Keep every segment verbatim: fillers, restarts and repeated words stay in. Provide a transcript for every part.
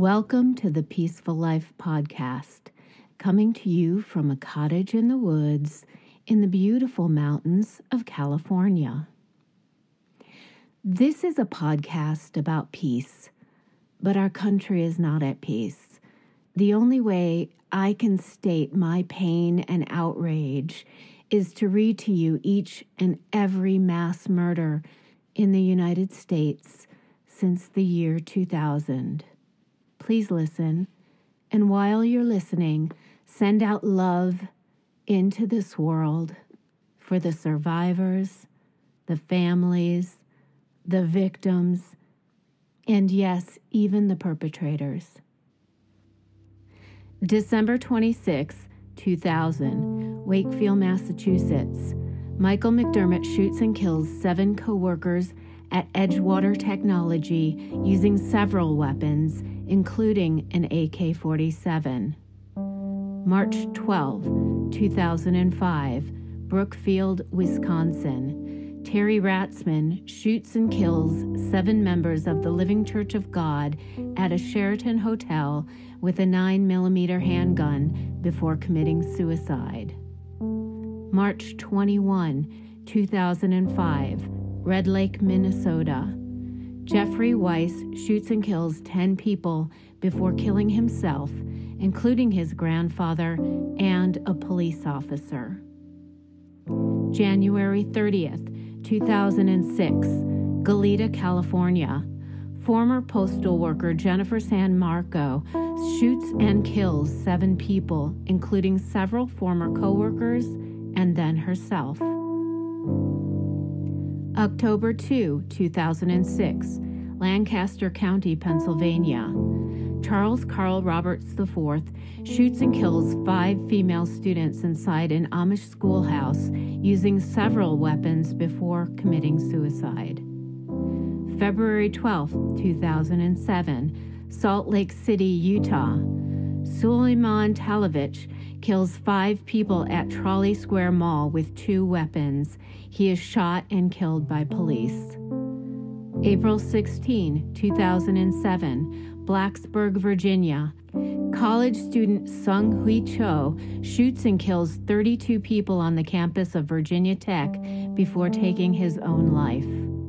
Welcome to the Peaceful Life Podcast, coming to you from a cottage in the woods in the beautiful mountains of California. This is a podcast about peace, but our country is not at peace. The only way I can state my pain and outrage is to read to you each and every mass murder in the United States since the year two thousand. Please listen, and while you're listening, send out love into this world for the survivors, the families, the victims, and yes, even the perpetrators. December twenty-sixth, two thousand, Wakefield, Massachusetts. Michael McDermott shoots and kills seven co-workers at Edgewater Technology using several weapons, including an A K forty-seven. March twelfth, two thousand five, Brookfield, Wisconsin. Terry Ratzman shoots and kills seven members of the Living Church of God at a Sheraton hotel with a nine millimeter handgun before committing suicide. March twenty-first, two thousand five, Red Lake, Minnesota. Jeffrey Weiss shoots and kills ten people before killing himself, including his grandfather and a police officer. January thirtieth, two thousand six, Goleta, California. Former postal worker Jennifer San Marco shoots and kills seven people, including several former co-workers and then herself. October second, two thousand six, Lancaster County, Pennsylvania. Charles Carl Roberts the fourth shoots and kills five female students inside an Amish schoolhouse using several weapons before committing suicide. February twelfth, two thousand seven, Salt Lake City, Utah. Suleiman Talavich kills five people at Trolley Square Mall with two weapons. He is shot and killed by police. April sixteenth, two thousand seven, Blacksburg, Virginia. College student Sung Hui Cho shoots and kills thirty-two people on the campus of Virginia Tech before taking his own life.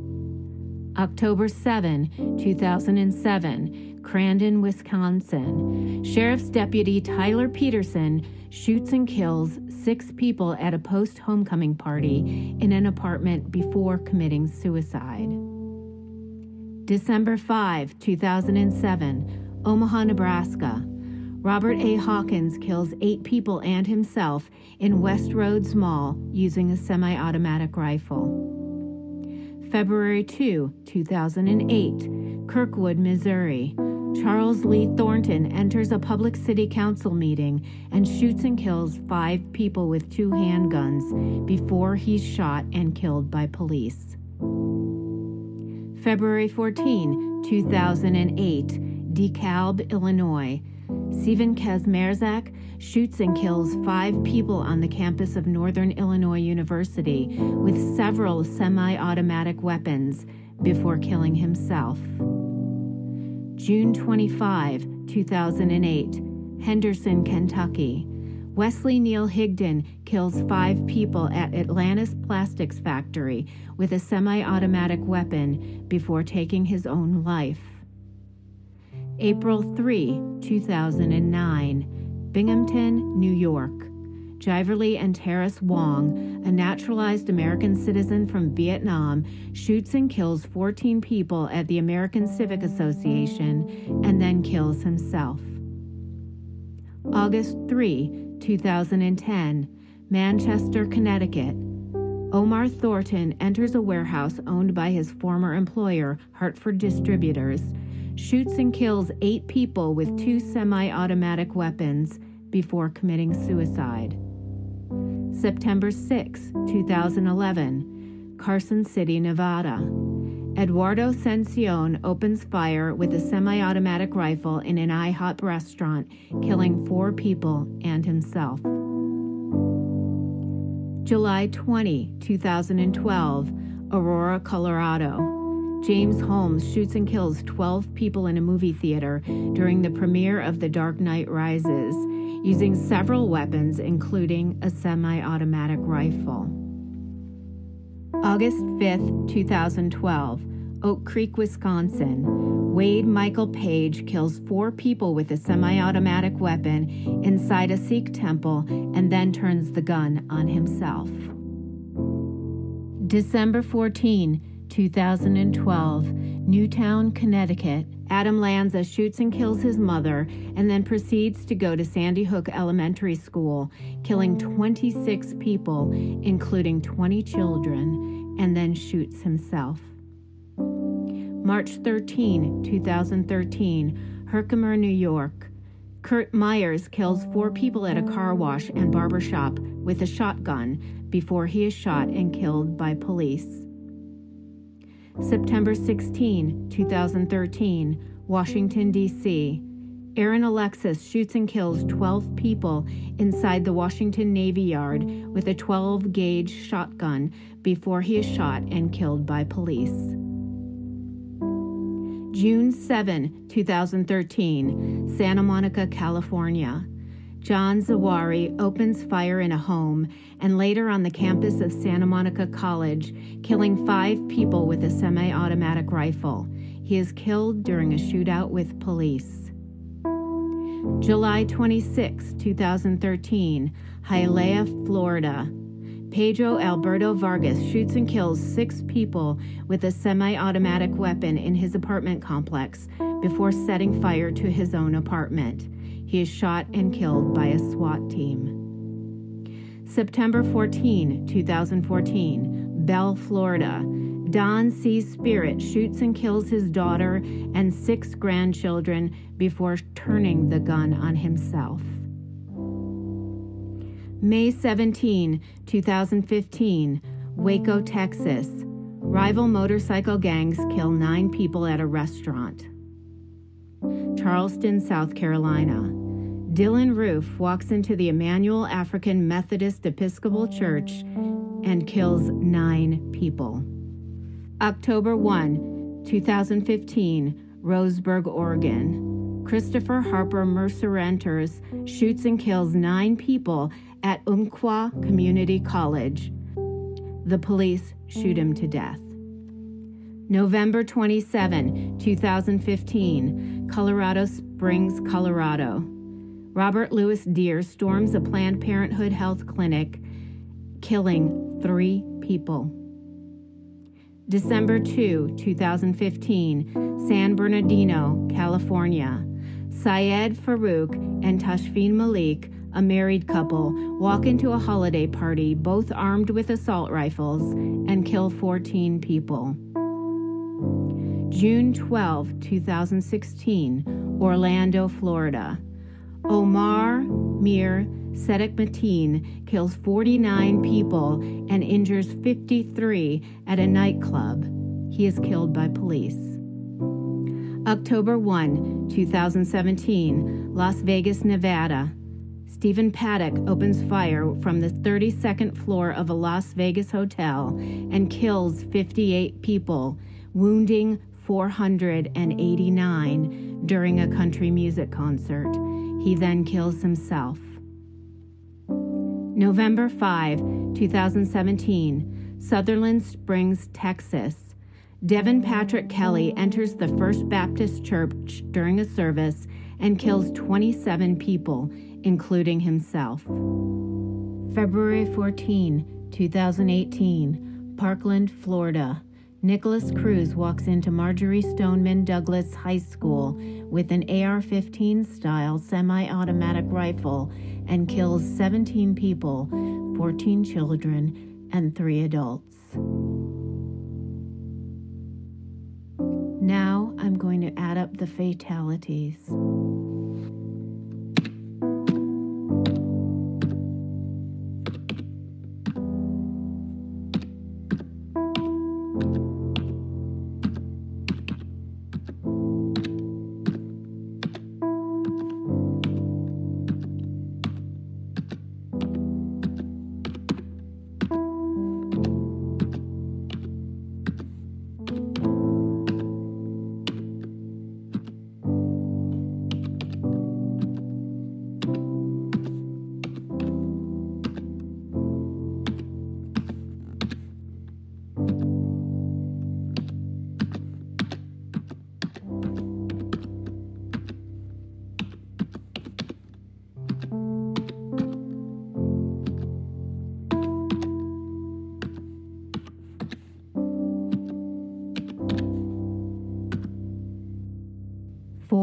October seventh, two thousand seven, Crandon, Wisconsin. Sheriff's Deputy Tyler Peterson shoots and kills six people at a post-homecoming party in an apartment before committing suicide. December fifth, two thousand seven, Omaha, Nebraska. Robert A. Hawkins kills eight people and himself in Westroads Mall using a semi-automatic rifle. February second, two thousand eight, Kirkwood, Missouri. Charles Lee Thornton enters a public city council meeting and shoots and kills five people with two handguns before he's shot and killed by police. February fourteenth, two thousand eight, DeKalb, Illinois. Stephen Kazmierzak shoots and kills five people on the campus of Northern Illinois University with several semi-automatic weapons before killing himself. June twenty-fifth, two thousand eight, Henderson, Kentucky. Wesley Neal Higdon kills five people at Atlantis Plastics Factory with a semi-automatic weapon before taking his own life. April third, two thousand nine, Binghamton, New York. Jiverly and Terrace Wong, a naturalized American citizen from Vietnam, shoots and kills fourteen people at the American Civic Association and then kills himself. August third, two thousand ten, Manchester, Connecticut. Omar Thornton enters a warehouse owned by his former employer, Hartford Distributors, shoots and kills eight people with two semi-automatic weapons before committing suicide. September sixth, two thousand eleven, Carson City, Nevada. Eduardo Cencion opens fire with a semi-automatic rifle in an IHOP restaurant, killing four people and himself. July twentieth, two thousand twelve, Aurora, Colorado. James Holmes shoots and kills twelve people in a movie theater during the premiere of The Dark Knight Rises, using several weapons, including a semi-automatic rifle. August fifth, twenty twelve, Oak Creek, Wisconsin. Wade Michael Page kills four people with a semi-automatic weapon inside a Sikh temple and then turns the gun on himself. December fourteenth, twenty twelve, Newtown, Connecticut. Adam Lanza shoots and kills his mother and then proceeds to go to Sandy Hook Elementary School, killing twenty-six people, including twenty children, and then shoots himself. March thirteenth, twenty thirteen, Herkimer, New York. Kurt Myers kills four people at a car wash and barbershop with a shotgun before he is shot and killed by police. September sixteenth, twenty thirteen, Washington, D C Aaron Alexis shoots and kills twelve people inside the Washington Navy Yard with a twelve gauge shotgun before he is shot and killed by police. June seventh, twenty thirteen, Santa Monica, California. John Zawahiri opens fire in a home and later on the campus of Santa Monica College, killing five people with a semi-automatic rifle. He is killed during a shootout with police. July twenty-sixth, twenty thirteen, Hialeah, Florida. Pedro Alberto Vargas shoots and kills six people with a semi-automatic weapon in his apartment complex before setting fire to his own apartment. He is shot and killed by a SWAT team. September fourteenth, twenty fourteen, Bell, Florida. Don C. Spirit shoots and kills his daughter and six grandchildren before turning the gun on himself. May seventeenth, twenty fifteen, Waco, Texas. Rival motorcycle gangs kill nine people at a restaurant. Charleston, South Carolina. Dylan Roof walks into the Emmanuel African Methodist Episcopal Church and kills nine people. October first, twenty fifteen, Roseburg, Oregon. Christopher Harper Mercer enters, shoots and kills nine people at Umpqua Community College. The police shoot him to death. November twenty-seventh, twenty fifteen, Colorado Springs, Colorado. Robert Louis Deere storms a Planned Parenthood health clinic, killing three people. December second, twenty fifteen, San Bernardino, California. Syed Farouk and Tashfeen Malik, a married couple, walk into a holiday party, both armed with assault rifles, and kill fourteen people. June twelfth, twenty sixteen, Orlando, Florida. Omar Mir Sedek Mateen kills forty-nine people and injures fifty-three at a nightclub. He is killed by police. October first, twenty seventeen, Las Vegas, Nevada. Stephen Paddock opens fire from the thirty-second floor of a Las Vegas hotel and kills fifty-eight people, wounding four hundred eighty-nine during a country music concert. He then kills himself. November fifth, twenty seventeen, Sutherland Springs, Texas. Devin Patrick Kelly enters the First Baptist Church during a service and kills twenty-seven people, including himself. February fourteenth, twenty eighteen, Parkland, Florida. Nicholas Cruz walks into Marjorie Stoneman Douglas High School with an A R fifteen style semi-automatic rifle and kills seventeen people, fourteen children, and three adults. Now I'm going to add up the fatalities.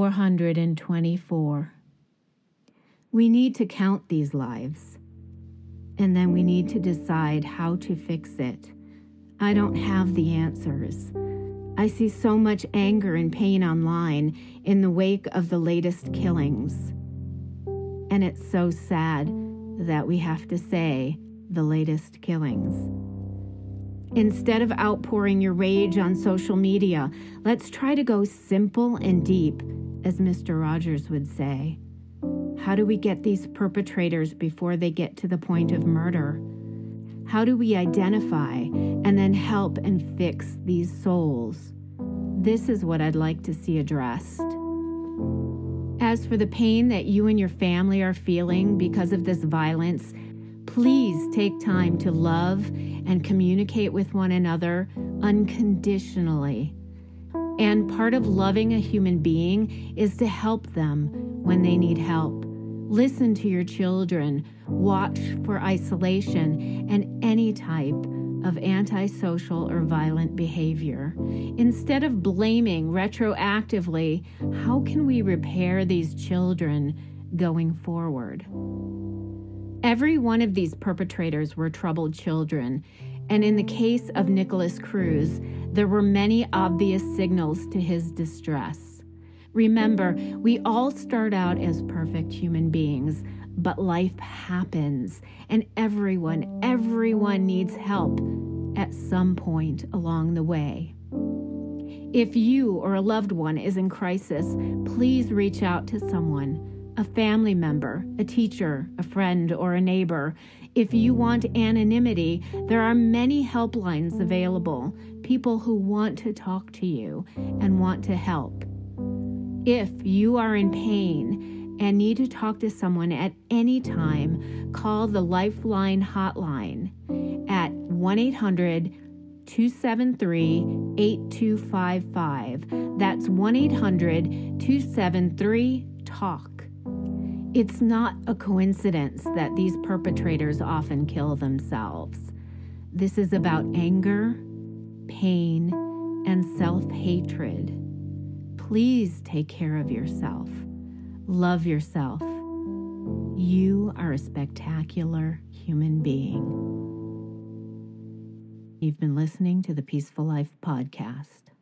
four hundred twenty-four. We need to count these lives, and then we need to decide how to fix it. I don't have the answers. I see so much anger and pain online in the wake of the latest killings. And it's so sad that we have to say the latest killings. Instead of outpouring your rage on social media, let's try to go simple and deep, as Mister Rogers would say. How do we get these perpetrators before they get to the point of murder? How do we identify and then help and fix these souls? This is what I'd like to see addressed. As for the pain that you and your family are feeling because of this violence, please take time to love and communicate with one another unconditionally. And part of loving a human being is to help them when they need help. Listen to your children, watch for isolation and any type of antisocial or violent behavior. Instead of blaming retroactively, how can we repair these children going forward? Every one of these perpetrators were troubled children, and in the case of Nikolas Cruz, there were many obvious signals to his distress. Remember, we all start out as perfect human beings, but life happens, and everyone, everyone needs help at some point along the way. If you or a loved one is in crisis, please reach out to someone, a family member, a teacher, a friend, or a neighbor. If you want anonymity, there are many helplines available, people who want to talk to you and want to help. If you are in pain and need to talk to someone at any time, call the Lifeline hotline at one eight hundred two seven three eight two five five. That's one eight hundred two seven three talk. It's not a coincidence that these perpetrators often kill themselves. This is about anger, pain, and self-hatred. Please take care of yourself. Love yourself. You are a spectacular human being. You've been listening to the Peaceful Life Podcast.